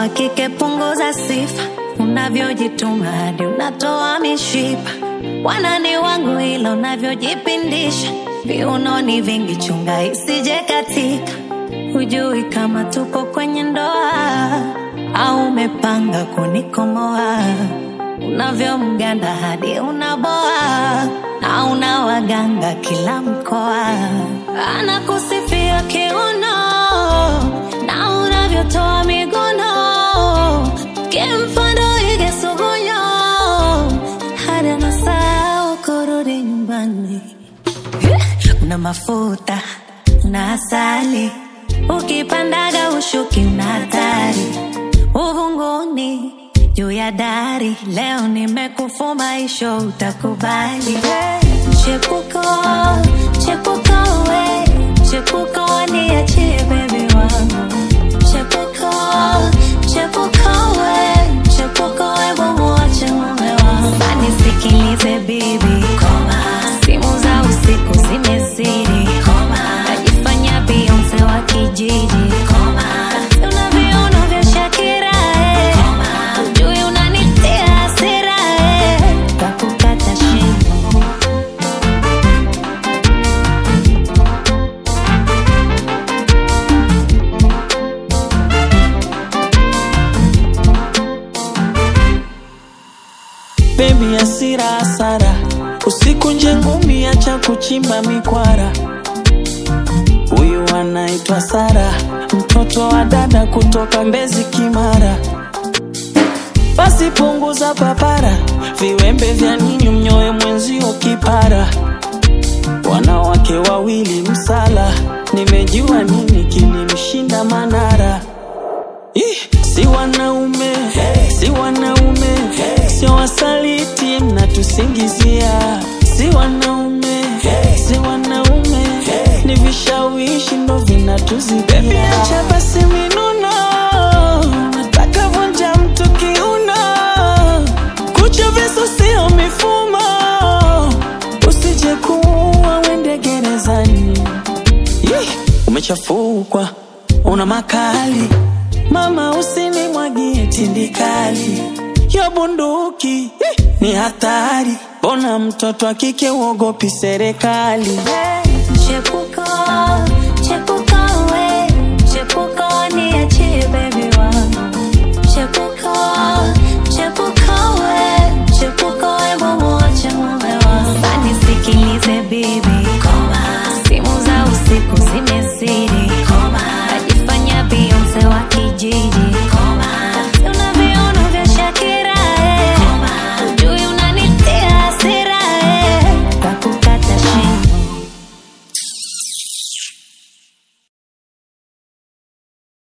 wa kike punguza sifa, unavyojituma hadi unatoa mishipa. Wanani wangu ila unavyojipindisha, viunoni vingi chunga isije katika. Hujui kama tuko kwenye ndoa au umepanga kunikomoa. Unavyomganda hadi unaboa, na unawaganga kila mkoa. Anakusifia kiuno na unavyotoa miguno, kimfano ige sugunyo hadi anasahau kurudi nyumbani. Una mafuta, una asali, ukipandaga ushuki una hatari. Uvunguni juu ya dari, leo nimekufuma isho utakubali. Chepuko, chepuko we, chepuko niachie baby wangu. Chepuko, chepuko we, chepuko we muache mume wangu. Bani sikilize bibi, koma, simu za usiku zimezidi, koma, najifanya Beyonce wa kijiji, koma, unavyoona vya Shakira, koma, ujui unanitia hasira, kakukata shingo. Baby asira hasara, usiku nje ngumi acha kuchimba mikwara. Huyu anaitwa Sara, mtoto wa dada kutoka Mbezi Kimara. Basi punguza papara, viwembe vya ninyo mnyoe mwenzio kipara. Wanawake wawili msala, nimejua nini kilimshinda Manara. Si wanaume, si wanaume, sio wasaliti mnatusingizia. Si wanaume, si wanaume, ni vishawishi ndo vinatuzidia. Baby acha basi minuno, nataka vunja mtu kiuno. Kucha visu sio mifumo, usije kuwa wende gerezani. Umechafukwa, una makali, mama usinimwagie tindikali. Yo bunduki ni hatari, bona mtoto wa kike uogopi serikali. Chepuko, chepuko